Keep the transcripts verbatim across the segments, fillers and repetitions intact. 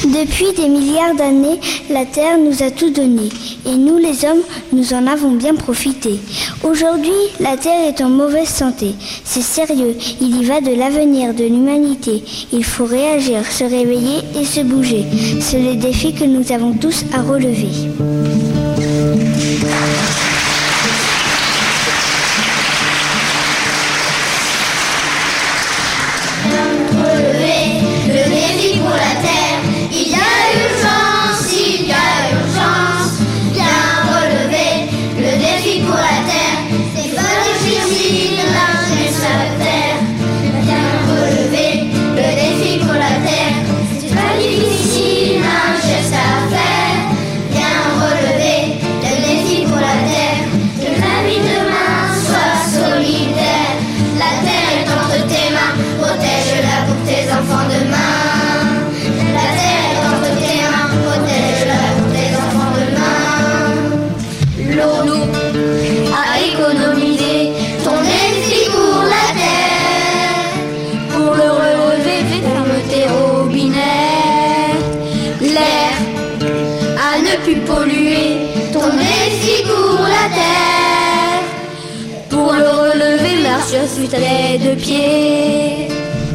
Depuis des milliards d'années, la Terre nous a tout donné, et nous les hommes, nous en avons bien profité. Aujourd'hui, la Terre est en mauvaise santé. C'est sérieux, il y va de l'avenir de l'humanité. Il faut réagir, se réveiller et se bouger. C'est le défi que nous avons tous à relever. Polluer, ton défi pour la terre. Pour le relever, marche sur tes deux pieds.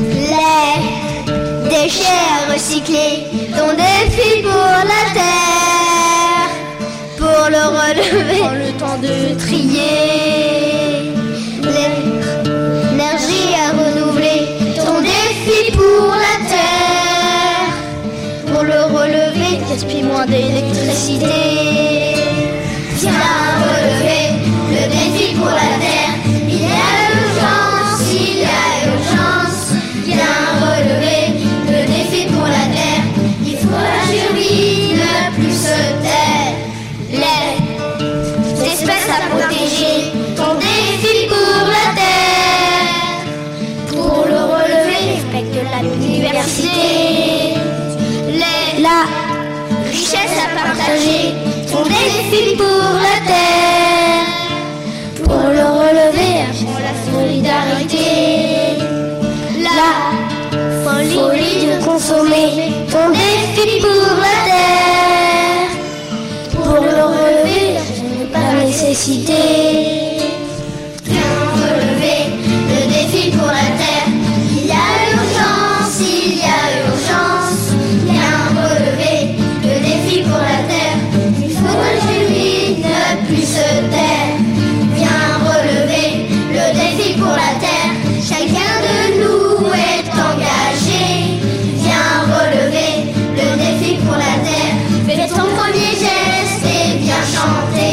Les déchets recyclés, ton défi pour la terre. Pour le relever, prends le temps de trier. L'énergie à renouveler, ton défi pour la terre. Pour le relever, gaspille moins d'électricité. Viens relever le défi pour la terre. Il y a urgence, il y a urgence. Viens relever le défi pour la terre. Il faut agir vite, ne plus se taire. Les espèces à protéger, ton défi pour la terre. Pour le relever, respecte la biodiversité. Les La richesse à partager, ton défi pour la terre. Pour le relever, pour la solidarité. La folie de consommer, ton défi pour la terre. Pour le relever, la nécessité. Viens relever le défi pour la terre. Il y a urgence, il y a urgence. Viens relever le défi pour la terre. Il faut agir vite, ne plus se taire. Viens relever le défi pour la terre. Chacun de nous est engagé. Viens relever le défi pour la terre. Fais ton premier geste et viens chanter.